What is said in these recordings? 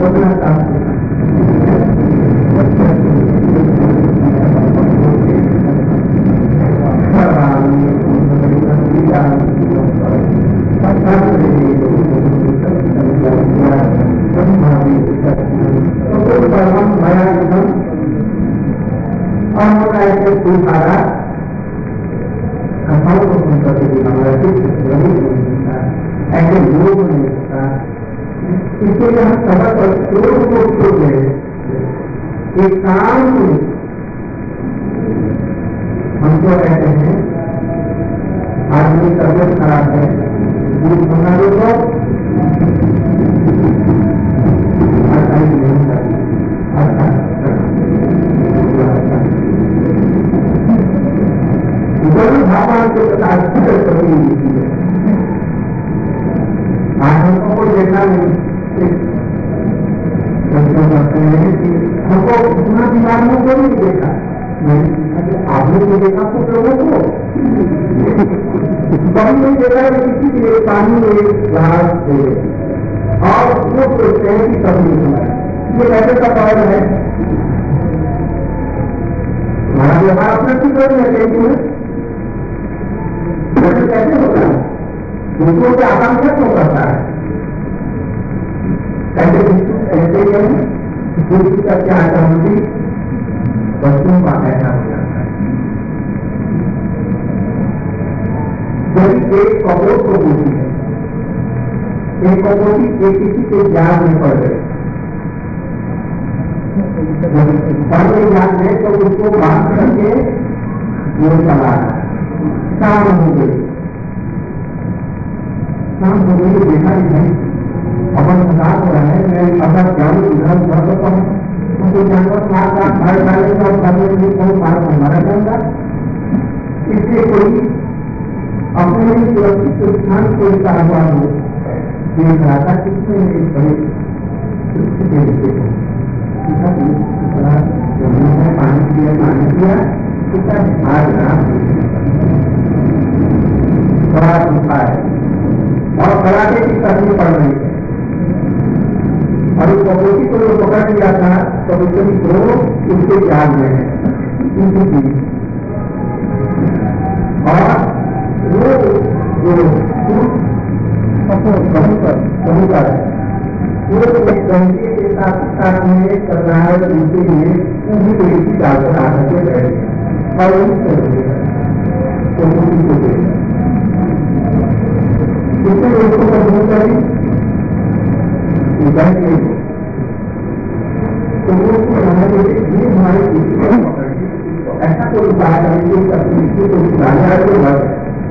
बोलना चाहते हैं। ऐसे लोग नहीं होता, इसलिए हम सबक और शोर को छोड़ गए। एक काम हमको कहते हैं, आदमी तबियत खराब है, दूध बना दो तो नहीं करती। भगवान के प्रकार हमको को देखा नहीं, करते हैं कि हमको इतना बीमारियों को नहीं देखा, नहीं आपने को देखा कुछ लोगों को कभी नहीं देखा है किसी के लिए पानी एक ग्लास दे और वो सोचते हैं कि कभी नहीं सुना ये कैसे का कारण है। हमारा व्यवहार अपना की कर कैसे होता है, दूसरों के आकांक्षा क्यों करता है, ऐसे दूसरी का क्या आकांक्षी बच्चों का ऐसा हो जाता है। यदि एक कपड़ों को पूछी है, एक कपड़ों एक किसी के ज्ञान में पड़ गए, पढ़ने ज्ञान में तो उसको बांध करके वो चला शाम हो गई, शाम हो गई देखा नहीं अपन प्रकाश हो रहा है, मैं अगर जाऊँ इधर उधर तो कम उनको जानवर साथ साथ भाई डालेगा और करने के लिए बहुत बार हमारा जाऊंगा। इसलिए कोई अपने सुरक्षित स्थान को हुआ हो देख रहा था, किसने एक बड़े पानी दिया उसका भाग रहा बड़ा दुखा है और कराटे की तकलीफ पड़ रही है और उस कपोटी को जो पकड़ लिया था कपोटी को उसके जाल में है और वो कबूतर वो एक घंटे के साथ में कर रहा है, उनके लिए पूरी तरीके डालकर आकर के बैठ और उससे उसको कबूल करें तो वो हमारे ऐसा कोई बात नहीं तो सुधारने वाले वर्ग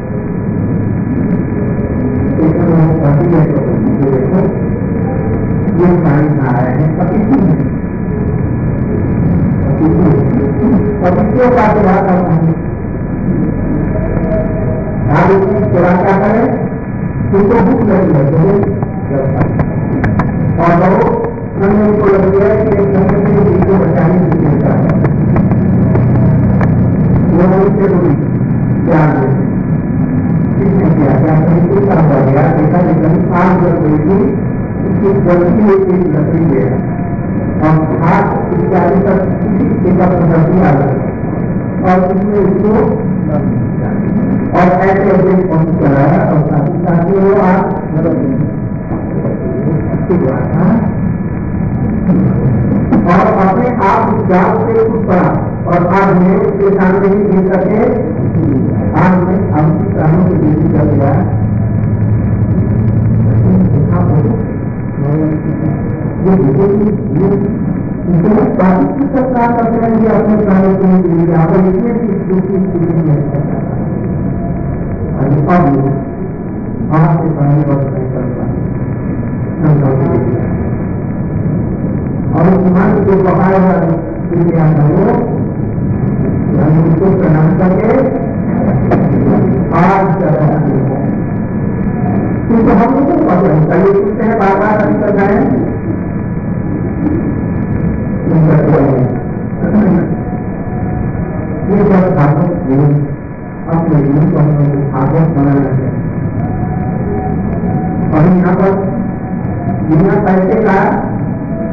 देखो ये पानी खा रहे हैं पतियों का क्या करना है, क्या करें उनको भूख लगी है और वो हमने उनको लग गया कि एक समय में उनको बचाने की चिंता है, वो उनसे बोली क्या किसने किया क्या कुछ काम कर गया, देखा लेकिन काम कर रही थी उसकी गलती में एक लकड़ी गया और हाथ इत्यादि तक किसी का प्रदर्शन आ गया और उसने उसको और ऐसे ऐसे पहुंच कराया और साथ ही वो आप और अपने आप उस गांव से कुछ पड़ा और आज मैं उसके सामने ही गिर सके, आज मैं आपकी प्राणों की बेटी कर दिया करते हैं कि अपने प्राणों को इसमें दूसरी स्थिति में आपके प्राणी वर्ष नहीं करता और उस मान को पकाया हुआ उसको प्रणाम करके आज क्योंकि हम लोग को पकड़े पूछते हैं बार बार अभी कर जाए ये सब भागवत अपने जीवन को हम लोग भागवत बनाना चाहिए और यहाँ पर बिना पैसे का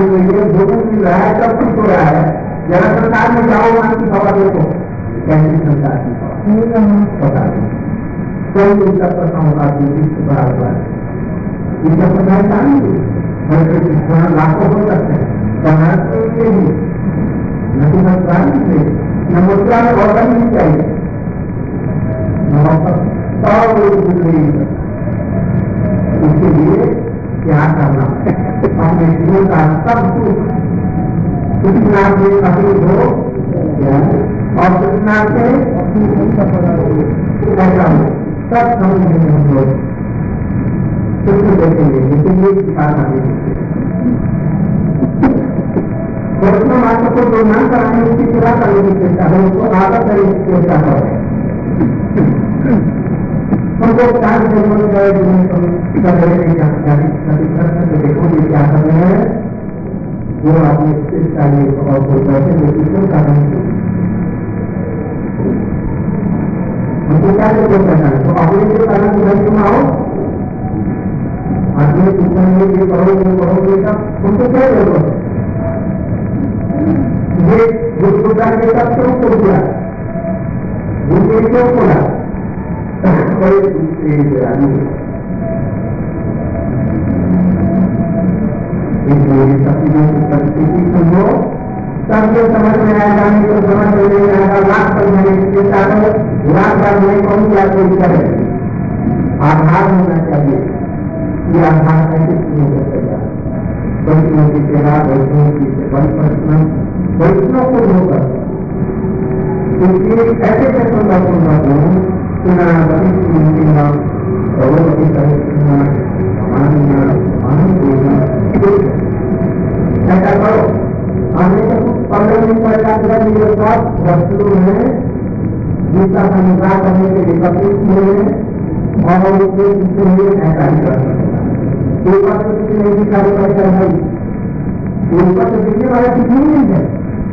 खाली हुई है, भोजन मिल रहा है, सब कुछ हो रहा है, जरा संसार में जाओ, वहां की खबर देखो कैसी संसार की खबर पता नहीं कोई इनका प्रश्न होगा कि बड़ा हुआ है, इनका पता है नहीं, लाखों हो सकते हैं, बनारस तो इसके लिए न तो संस्कार नहीं, न मुद्रा में ऑर्डर नहीं चाहिए, इसके लिए क्या करना, अपने जीवन का सब कुछ कितना से कभी हो और कितना से ऐसा हो, सब समझेंगे हम लोग, कुछ देखेंगे, इसीलिए सिखाना देखेंगे। वर्तमान मात्र को जो ना कराने उसकी सेवा करने की चेष्टा है, उसको आदत करने की चेष्टा करें। हमको चार जन्म गए जिन्हें कर रहे हैं, देखो ये क्या कर रहे हैं, वो आपने चेष्टा लिए और कोई पैसे लेकिन क्यों कर रहे हैं, हमको क्या जो करना है, तो अपने जो कारण को नहीं सुनाओ, आदमी पूछेंगे ये करो सब उनको क्या जरूरत है, ये गुस्सा के सब क्यों खोल दिया, ये क्यों खोला, कोई दूसरी इसलिए परिस्थिति समझो, सबके समझ में आ जाने को समझ में आएगा, लाख समझने की चेष्टा करो, लाख बार में कौन क्या कोई करे, आधार होना चाहिए, ये आधार कैसे शुरू हो सकेगा, वैष्णव की सेवा, वैष्णव की प्रश्न, वैष्णव को होकर, इसलिए ऐसे प्रश्न सुना ऐसा करो, हमें तो 15 दिन पहले वस्तु है जिसका संग्रह करने के लिए कपित हुए और उसके लिए ऐसा ही कर सकता ऊपर से किसी नहीं दिखा पैसा भाई, ऊपर से दिखने वाला कितनी नहीं है,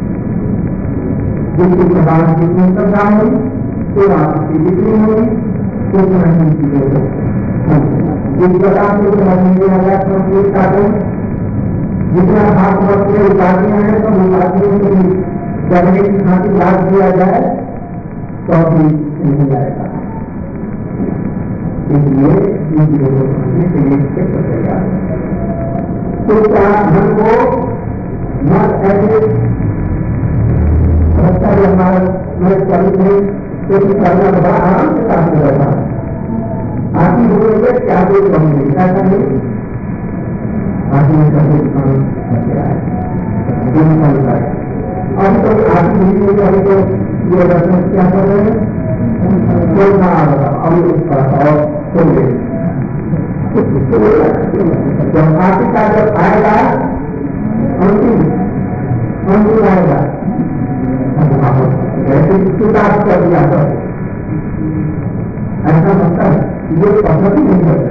जिसके प्रभाव कितनी श्रद्धा हुई तो आपकी बिक्री होगी, तो नहीं चीजें जिस प्रकार से समझने वाला जितना हाथ वस्त्र उपाधियां हैं तो उपाधियों को भी करने की खातिर लाभ दिया जाए तो भी नहीं जाएगा, इसलिए इन चीजों को समझने के लिए बचेगा। तो क्या हमको मत ऐसे रखता है हमारा मैं चलित नहीं तो करना बड़ा आराम से काम कर रहा है, आदमी बोलेंगे क्या कोई कम नहीं, ऐसा नहीं, आदमी का कोई काम गया है, अभी तो आदमी नहीं, अभी तो ये रत्न क्या कर रहे हैं, बोलना आ रहा अभी उसका और सुन जब आदमी का जब आएगा अंतिम आएगा चुनाव कर दिया था, ऐसा मतलब ये पद्धति नहीं करते,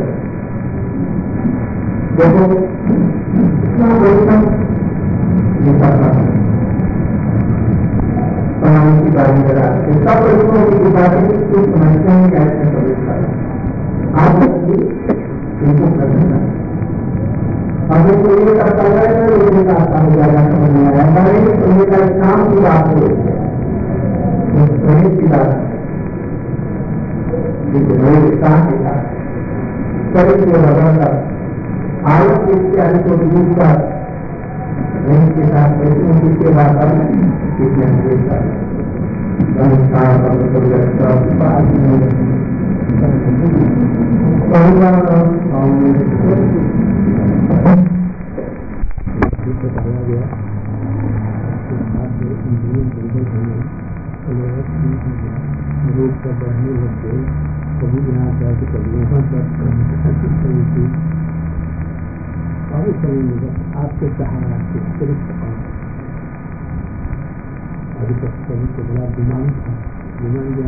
देखो इतना वेतन बनाने की बात करा, सब लोगों की बातें कुछ समझते हैं कैसे प्रवेश करें, आप इनको करना अभी तो ये करता है तो का आता हो जाएगा, समझ में आया तो ये का काम की बात हो की बात चरित्र बदलकर आयोग के इत्यादि को दूसरा के साथ की सेवा कर रोग का बढ़ने लग गए, कभी यहाँ जाके कभी यहाँ जाते और समय में आपके सहारा आपके अतिरिक्त अभी तक सभी को बड़ा दिमाग था, दिमाग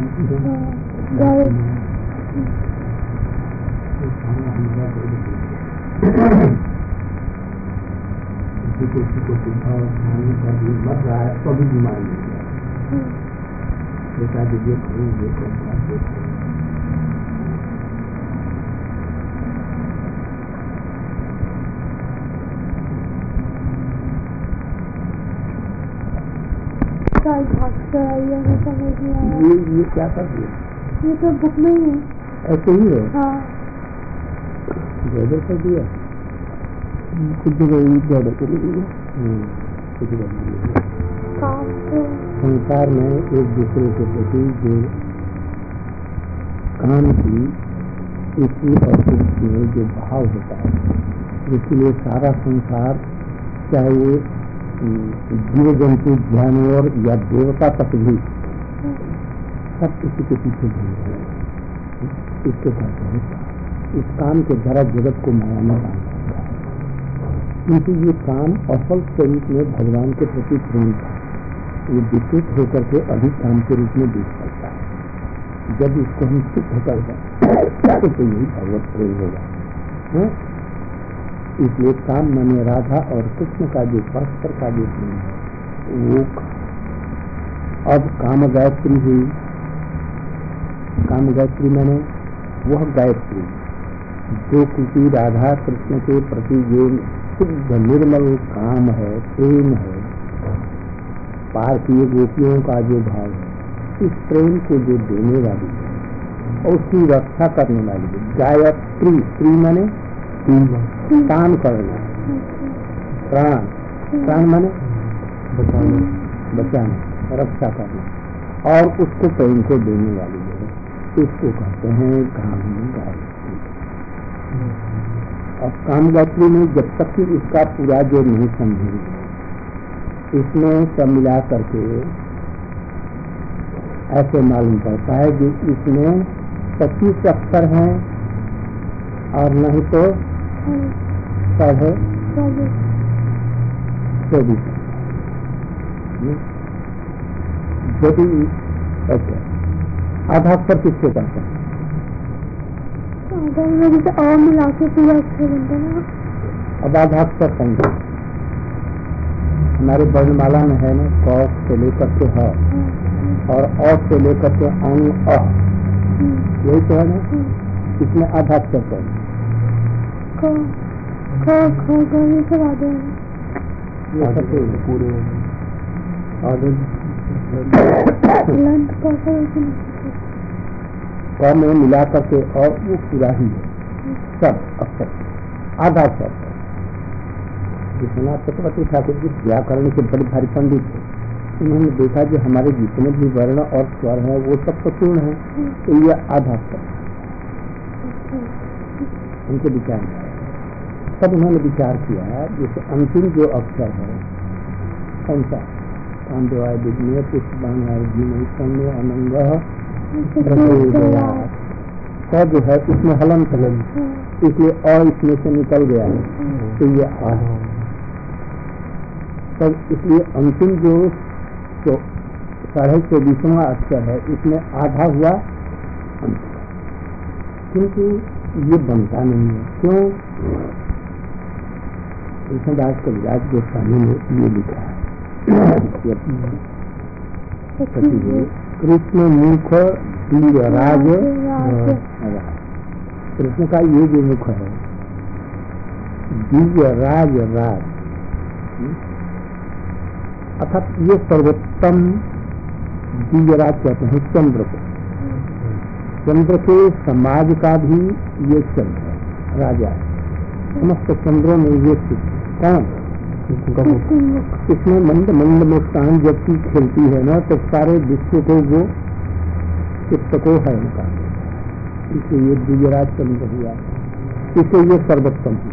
किसी को सुझाव खाने का भी मर रहा है तो भी बीमारी नहीं है, बता दीजिए ये क्या कर दिया? ये तो बुक में ही है। ऐसे ही है? हाँ। ज्यादा कर दिया कुछ जगह ज्यादा कर दिया। कुछ जगह संसार में एक दूसरे के प्रति जो काम की इसी और में जो भाव होता है, इसलिए सारा संसार चाहे वो जीव जंतु जानवर या देवता तक भी सब किसी के पीछे घूम रहे हैं। इसके कहते हैं इस काम के द्वारा जगत को माया में बांध सकता है, क्योंकि ये काम असल स्वरूप में भगवान के प्रति प्रेम था। ये विशेष होकर के अधिक काम के रूप में दिख सकता है। जब इसको हम सिद्ध कर दें तो यही भगवत प्रेम होगा। इसलिए काम माने राधा और कृष्ण का जो परस्पर का जो प्रेम है वो अब काम गायत्री हुई। काम गायत्री माने वह गायत्री जो किसी राधा कृष्ण के प्रति जो शुद्ध निर्मल काम है, प्रेम है, पार्थिव गोपियों का जो भाव है, इस प्रेम को जो देने वाली है और उसकी रक्षा करने वाली है। गायत्री, स्त्री माने काम करना, प्राण, प्राण माने बचाना, रक्षा करना, और उसको प्रेम को देने वाली है, इसको कहते हैं काम गायत्री। और काम गायत्री में जब तक कि इसका पूरा जो नहीं समझेंगे, इसमें सब मिला करके ऐसे मालूम पड़ता है कि इसमें 25 अक्षर हैं और नहीं तो 24। यदि ऐसे आधा अक्षर किसको कहते हैं? और मिला के पूरा अक्षर बनता है। अब आधा अक्षर संख्या हमारे वर्णमाला में है ना, क से लेकर के ह और अ से लेकर के अंग अ, यही तो है ना। इसमें आधा अक्षर है पूरे क में मिला करके और वो पूरा ही है सब अक्षर, आधा अक्षर। विश्वनाथ चक्रवर्ती ठाकुर जी व्याकरण के बड़े भारी पंडित थे। उन्होंने देखा कि हमारे जितने भी वर्ण और स्वर हैं वो सब तो पूर्ण है, तो ये आधा अक्षर उनके विचार में सब उन्होंने विचार किया। जैसे अंतिम जो अक्षर है कौन सा? पांडवाय विघ्ने पुष्पाणाय धीमहि अनंग क जो है इसमें हलन कलन, इसलिए अ इसमें से निकल गया है, तो ये आ है। तब इसलिए अंतिम जो 24वां अक्षर है इसमें आधा हुआ, क्योंकि ये बनता नहीं है। क्यों? कृष्णदास कविराज गोस्वामी ने ये लिखा है, कृष्ण मुख राज, कृष्ण का ये जो मुख है दिव्य राज राज, अर्थात ये सर्वोत्तम दिव्य राज कहते हैं चंद्र को। चंद्र के समाज का भी ये चंद्र है, राजा है। समस्त चंद्रों में ये कौन? इसमें मंद मंद मुस्कान जबकि खेलती है ना, तो सारे विश्व को वो चित्त को है उनका, इसलिए ये दिव्यराज चंद्र हुआ, इसलिए ये सर्वोत्तम है।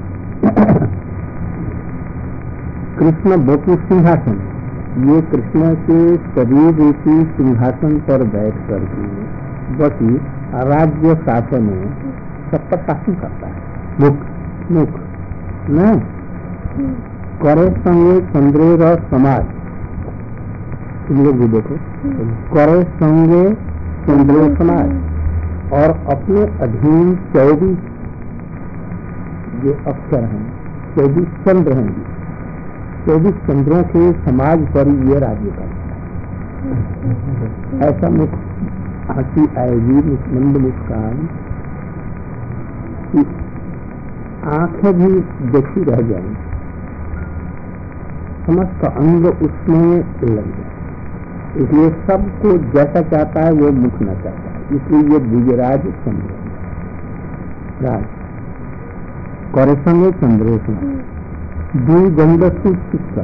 कृष्ण बपु सिंहासन, ये कृष्ण के शरीर रूपी सिंहासन पर बैठ करके बसी राज्य शासन में सबका शासन करता है। मुख मुख न करे संगे चंद्रेर समाज, तुम लोग भी देखो, करे संगे चंद्रेर समाज, और अपने अधीन 24 जो अक्षर हैं, 24 चंद्र हैं, 24 चंद्रों के समाज पर ये राज्य करता है। ऐसा मुख हंसी आएगी, मंद मुस्कान, आंखें भी देखी रह जाएंगी, समस्त अंग उसमें लग जाए। इसलिए सबको जैसा चाहता है वो मुख न चाहता है, इसलिए ये दिव्यराज चंद्र राज करे संगे चंद्रेश दुई गंध शिक्षा।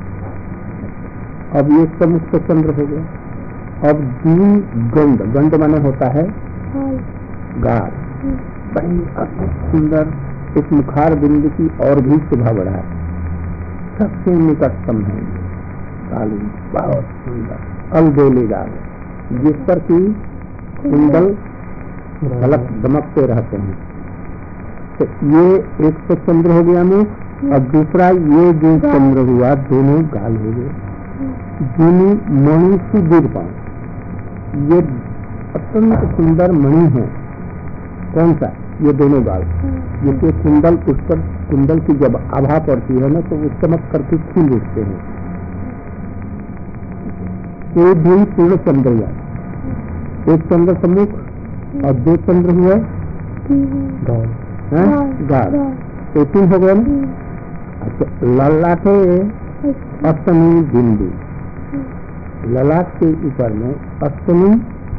अब ये समुक्त चंद्र हो गया। अब दुई गंध, गंध माने होता है गाढ़, बड़ी अति सुंदर, इस मुखार बिंदु की और भी शोभा बढ़ा है, सबसे निकटतम है काली, बहुत सुंदर अलबेलेदार, जिस पर की कुंडल झलक दमकते रहते हैं। तो ये एक तो चंद्र हो गया मुख, और दूसरा ये जो चंद्र हुआ दोनों गाल हो गए, दोनों मणि से दूर पाए। ये अत्यंत सुंदर मणि है। कौन सा? ये दोनों गाल, जिसके कुंडल, उस पर कुंडल की जब आभा पड़ती है ना तो वो चमक करके खिल उठते हैं। ये दिन पूर्ण चंद्र हुआ, एक चंद्र सम्मुख और दो चंद्र हुए गाल, तो तीन हो गए ना। अच्छा, ललाटे अष्टमी बिंदु, ललाट के ऊपर में अष्टमी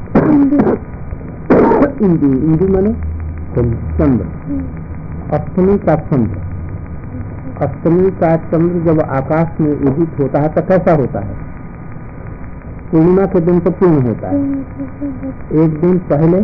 इंदु, इंदु माने चंद्र, अष्टमी का चंद्र। अष्टमी का चंद्र जब आकाश में उदित होता है तो कैसा होता है? पूर्णिमा के दिन तो पूर्ण होता है, एक दिन पहले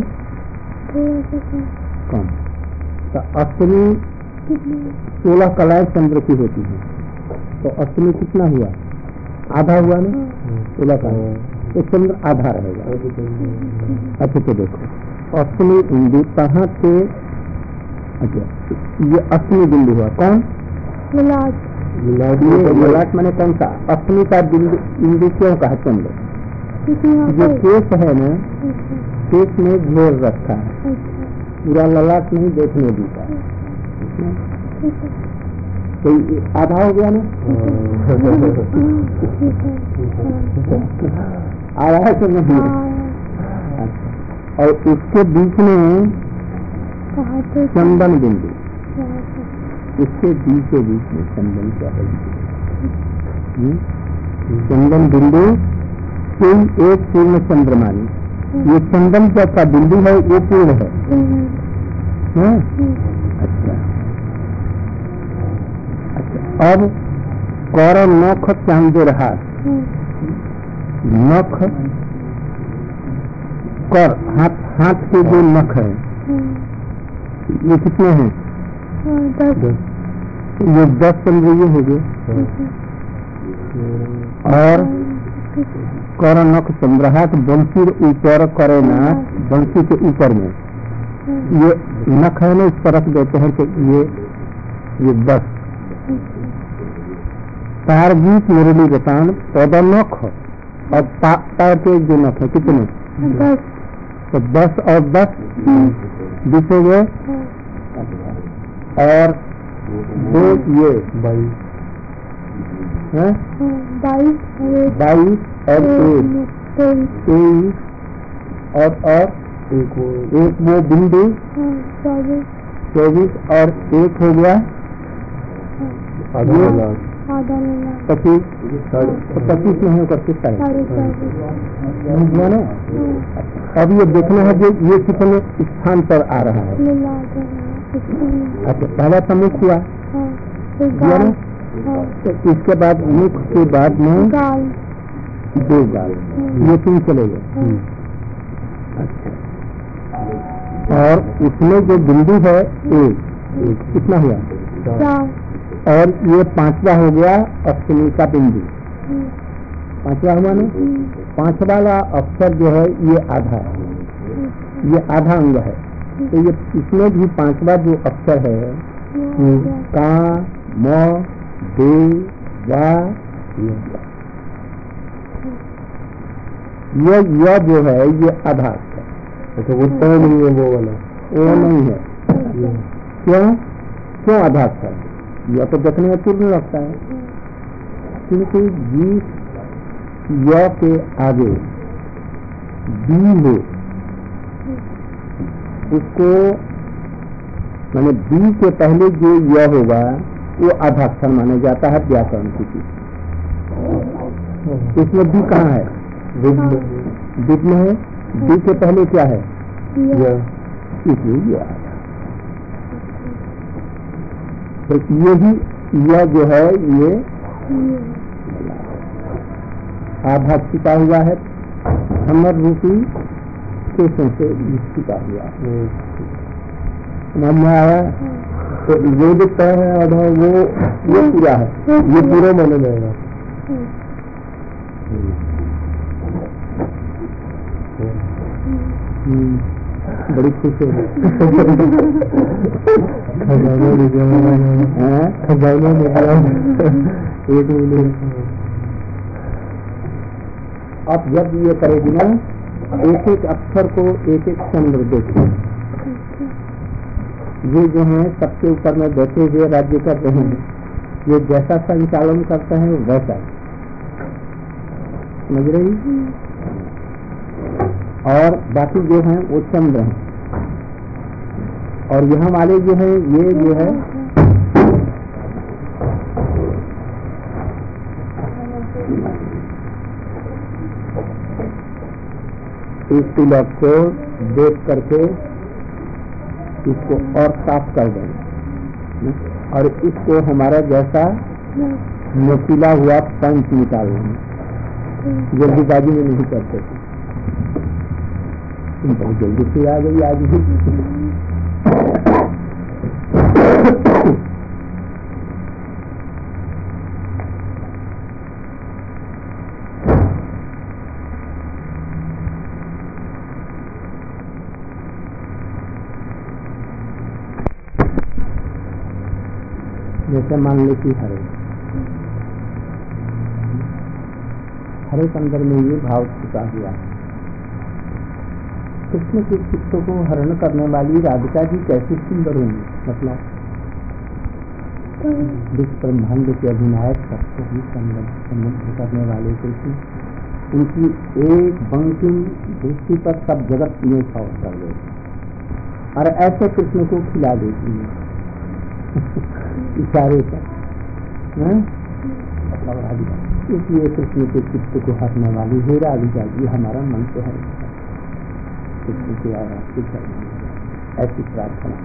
कम। तो अष्टमी 16 कलाएं चंद्र की होती है, तो अष्टमी कितना हुआ? आधा हुआ ना, 16 का, तो चंद्र आधा रहेगा। अच्छा तो देखो अष्टमी बिंदु कहाँ से? अच्छा, ये अष्टमी बिंदु हुआ, कौन? ललाट। ललाट माने कौन सा? अष्टमी का बिंदु क्यों कहा? चंद्र। जो केस है ना, केस में घेर रखा है, पूरा ललाट नहीं देखने देता, तो आधा हो गया ना। आधा से नहीं, और उसके बीच में चंदन बिंदु, इसके बीचों बीच में चंदन का चंदन बिंदु कोई एक पूर्ण चंद्रमानी। ये चंदन का बिंदु है वो पूर्ण है। अच्छा अच्छा, अब कर नख चांदे रहा, नख कर हाथ, हाथ के जो नख है ये कितने हैं? 10। ये 10 चंद्र ये हो गए। और कर नख चंद्रहाट बंसी ऊपर करे ना, बंसी के ऊपर में ये नख है ना, इस पर रख देते हैं तो ये 10। तार बीच मुरली रतान पद नख और पैर के जो नख है कितने? 10। तो 10 और 10 20 हो गए, और दो ये 22 और 23 और एक वो बिंदु 24 और एक हो गया 25 नहीं होकर 27। अब ये देखना है कि ये कितने स्थान पर आ रहा है। अच्छा, पहला सम्मुख हुआ, तो इसके बाद मुख के बाद में 2 गाल, ये 3 चले गए। अच्छा, और उसमें जो बिंदु है एक, कितना हुआ? 4। और ये 5वां हो गया अष्टमी का बिंदु, 5वां हुआ ना। 5 वाला अक्षर जो है ये आधा है, ये आधा अंग है। तो ये इसमें भी 5वां जो अक्षर है का म दे वा, ये जो है ये आधा अक्षर। अच्छा, वो तो नहीं है, वो वाला वो नहीं है। क्यों आधा अक्षर? यह तो देखने में पूर्ण लगता है, क्योंकि य के आगे बी हो, उसको मैंने बी के पहले जो य होगा वो आधाक्षर माना जाता है व्याकरण की। इसमें बी कहाँ है? विघ्न है। डी के पहले क्या है? इसलिए ये आया। तो यही यह जो है ये आधा छिपा हुआ है हमर रूपी केसों से छिपा हुआ। समझ में आया? तो ये जो तय है अब वो ये पूरा है, ये पूरा माना जाएगा। बड़ी खुश है। अब जब ये करेगी ना, एक एक अक्षर को एक एक चंद्र देखिए। ये जो है सबके ऊपर में बैठे हुए राज्य कर रहे हैं, ये जैसा संचालन करते हैं वैसा, समझ रही? और बाकी जो हैं वो चंद्र हैं, और यहाँ वाले जो है ये जो है इस तिलक को देख करके इसको और साफ कर देंगे और इसको हमारा जैसा नशीला हुआ पंच निकाल देंगे। जल्दीबाजी में नहीं करते थे, बहुत जल्दी से आ गई आज भी। जैसे मान ले कि हरे के अंदर में ये भाव छिपा हुआ है। कृष्ण के चित्तों को हरण करने वाली राधिका जी कैसी सुंदर होंगी, मतलब विश्व ब्रह्मांड के अधिनायक सबको भी संबंध करने वाले कृष्ण, उनकी एक बंकिम दृष्टि पर सब जगत में छाव कर गए और ऐसे कृष्ण को खिला देती है इशारे पर। राधिका इसलिए कृष्ण के चित्त को हटने वाली हे राधिका जी हमारा मन तो है, कृष्ण की आराधना करनी, ऐसी प्रार्थना।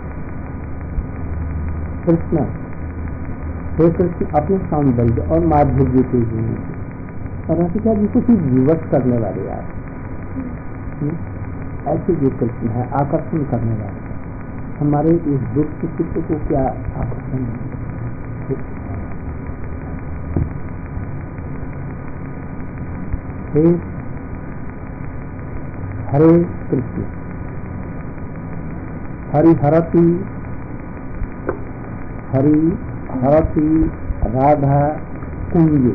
कृष्ण हे कृष्ण अपने सौंदर्य और माधुर्य के लिए और राधिका जी को विवश करने वाले आप, ऐसे जो कृष्ण है आकर्षण करने वाले, हमारे इस दुष्ट चित्त को क्या आकर्षण है। हरे कृष्ण हरिहरति हरिहरति राधा कुंज।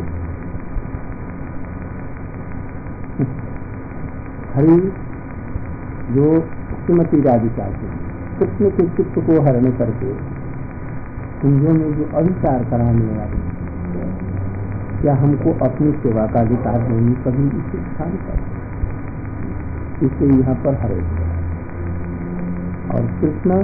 हरि जो श्रीमती राधिका की कृष्ण के चित्त को हरण करके कुंजों में जो अधिकार कराने वाले, क्या हमको अपनी सेवा का अधिकार देनी कभी इसे स्थान कर, इसे यहाँ पर हरे। और कृष्ण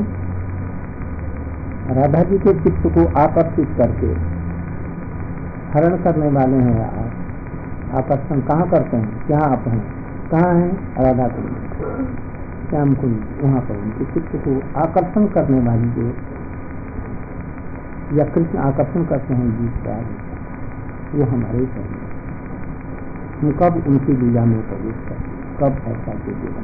राधा जी के चित्त को आकर्षित करके हरण करने वाले हैं। आकर्षण कहाँ करते हैं, क्या आप हैं, कहाँ हैं? राधा कुंज, श्याम कुंज, वहाँ पर उनके चित्त को आकर्षण करने वाली जो, या कृष्ण आकर्षण करते हैं जीव का, वो हमारे चाहिए। हम कब उनकी लीला में प्रवेश करें, कब ऐसा के जीवन,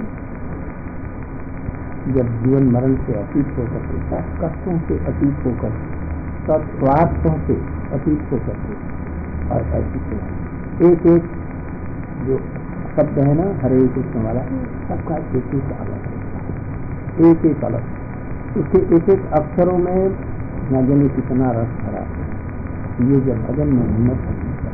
जब जीवन मरण से अतीत होकर के, सब कष्टों से अतीत होकर, सब स्वार्थों से अतीत होकर के, और ऐसी एक एक जो शब्द है ना हरे कृष्ण वाला, सबका एक एक अलग है, एक एक अलग, उसके एक एक अक्षरों में न जाने कितना रस भरा। ये जब भजन में हिम्मत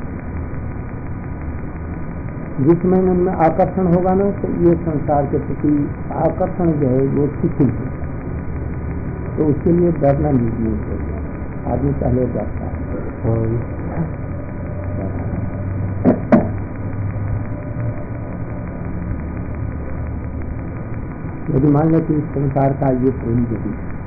जिस में उनमें आकर्षण होगा ना, तो ये संसार के प्रति आकर्षण जो है वो शिथिल है, तो उसके लिए डरना नहीं चाहिए। आदमी पहले डरता है। यदि मान लो कि इस संसार का ये प्रेम यदि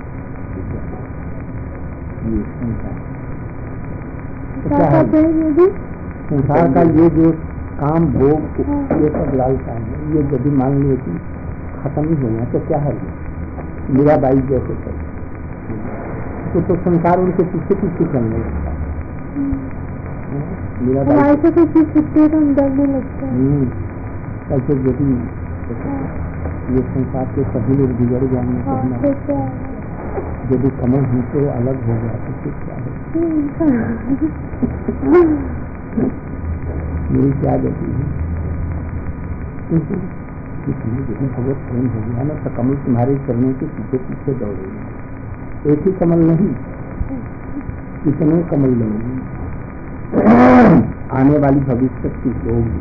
ये संसार, तो क्या है संसार का ये जो काम भोग ये सब लालसा है। ये यदि मान लो कि खत्म ही होना तो क्या है ये मीराबाई जैसे तो संसार उनके पीछे पीछे चलने लगता है। हमारे से कुछ चीज छुट्टी है तो हम डरने लगते हैं। ऐसे यदि ये संसार के सभी लोग बिगड़ जाएंगे तो हमारे यदि कमल हमसे अलग हो गया तो फिर क्या है? मेरी क्या गति है? यदि भगवत प्रेम हो गया ना तो कमल तुम्हारे चरणों के पीछे पीछे दौड़ेगी। एक ही कमल नहीं, कितने कमल लेंगे आने वाली भविष्य की होगी।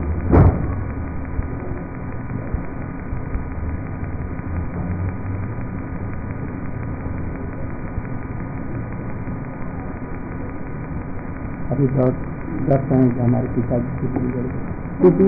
अभी डर रहे हैं कि हमारे पिताजी की बिगड़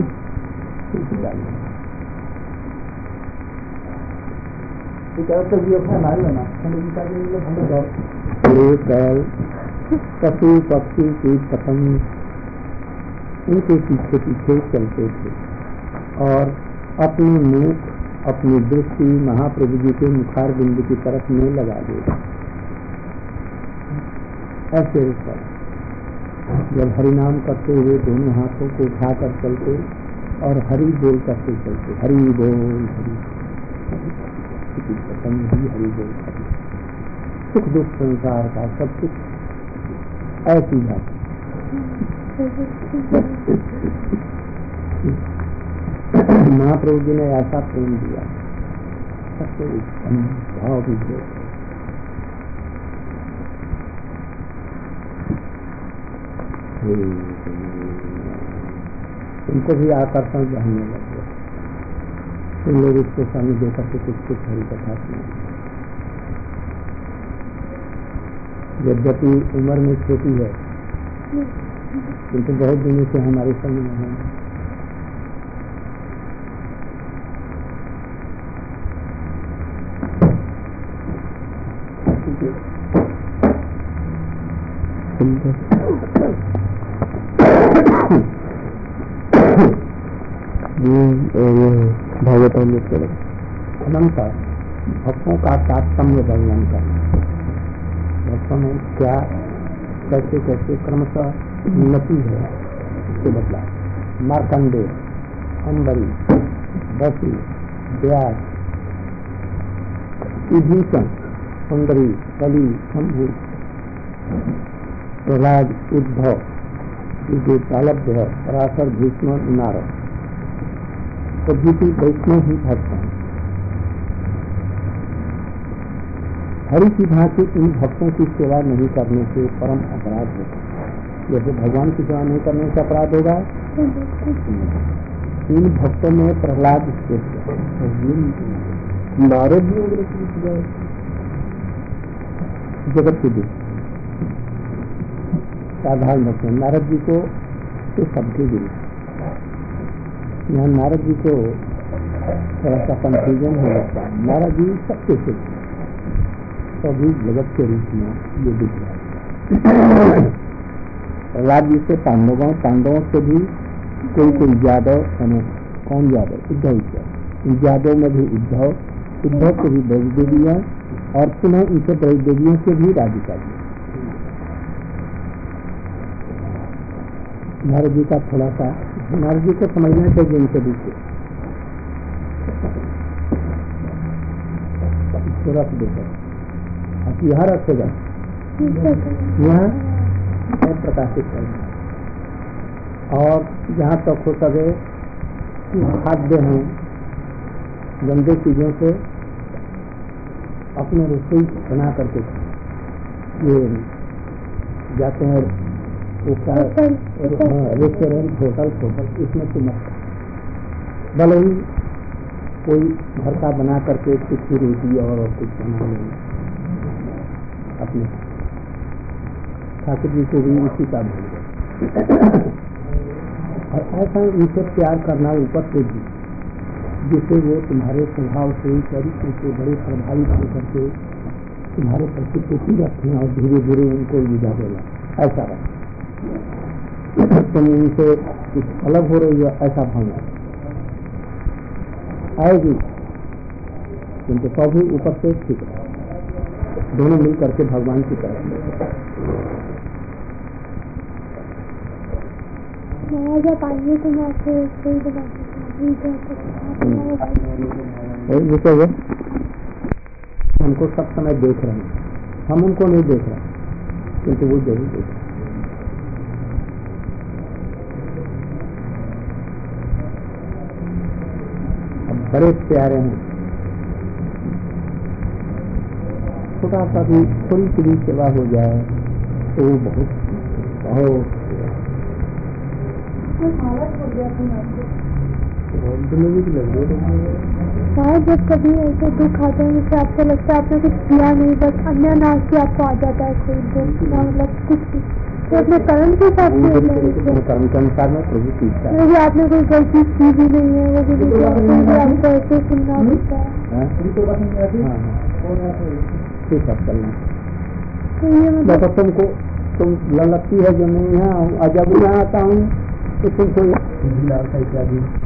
पशु पक्षी कीट पतंग उनके पीछे पीछे चलते थे और अपनी मुख अपनी दृष्टि महाप्रभु जी के मुखार बिंदु की तरफ में लगा दे। ऐसे जब हरिनाम करते हुए दोनों हाथों को उठाकर चलते और हरि बोल करते चलते, हरि बोल हरि बोल सुख दुख संसार का सब कुछ ऐसी बात। महाप्रभु जी ने ऐसा प्रेम दिया, सबसे भाव भी दे। उनको भी आकर्षण रहने लग गया। तुम लोग इसको स्वामी देकर के कुछ कुछ हरी कथा सुना। यद्यपि उम्र में छोटी है किंतु बहुत दिनों से हमारे संग में है। अनंतर भक्तों का तात्पर्य वर्णन करना, भक्तों में क्या कैसे कैसे क्रमशः उन्नति है इसके बदला। मार्कंडेय, अम्बरी, बसी, व्यास, विभीषण, सुंदरी, कली, शंभु, प्रहलाद, उद्धव, चालभ्य, पराशर, भीष्म, नारद प्रभृति वैष्णव ही भक्त हैं। हरि की भांति इन भक्तों की सेवा नहीं करने से परम अपराध होगा। जैसे भगवान की सेवा नहीं करने से अपराध होगा, इन भक्तों में प्रहलाद नारद जगत के दिन साधारण भक्त नारद जी को तो सबके गुरु। यहाँ नारद जी को थोड़ा सा कंफ्यूजन हो जाता है। नारद जी सबके सिद्ध सभी जगत के रूप में ये दिख रहा है। प्रहलाद जी से पांडवों से भी कोई यादव, कौन यादव? उद्धव। यादव में भी उद्धव से भी ब्रजदेवियां और पुनः उनसे ब्रजदेवियों से भी राधिका जी। नारद जी का थोड़ा सा नारद जी को समझना चाहिए उनके दूसरे रख देकर यहाँ रखेगा, यहाँ प्रकाशित करेगा। और जहाँ तक हो सके खाद्य हैं गंदे चीजों से अपने रसोई बना करके ये जाते हैं रेस्टोरेंट, होटल, इसमें तो मत भले ही कोई घर का बना करके कुछ रोटी और कुछ बना लेंगे अपने ठाकुर जी को भी उसी का भूल। और ऐसा उनसे प्यार करना ऊपर से भी, जिससे वो तुम्हारे स्वभाव से चरित्र से बड़े प्रभावित होकर के तुम्हारे प्रति प्रीति रखें और धीरे धीरे उनको विदा देना। ऐसा रहा तुम उनसे कुछ अलग हो रही हो ऐसा भावना आएगी, किंतु तो भी ऊपर से ठीक है, दोनों मिल करके भगवान की तरफ जब आइए तो मैं आपको कोई जैसे वो हमको सब समय देख रहे हैं, हम उनको नहीं देख रहे, किंतु वो जरूर देख रहे। अब बड़े प्यारे हैं, छोटा सा भी थोड़ी सी भी सेवा हो जाए तो वो बहुत बहुत जब कभी ऐसे दुख आता है जैसे आपको लगता है आपने कुछ किया नहीं, बस अन्य नाश से आपको आ जाता है कोई दुख, मतलब कुछ तो अपने कर्म के साथ कर्म के अनुसार में प्रभु सीखता है। यदि आपने कोई गलती की भी नहीं है वो भी आपको ऐसे सुनना होता है। ठीक है चलना तो ये मतलब तुमको तुम लगती है जो नहीं है, जब मैं आता हूँ तो तुमको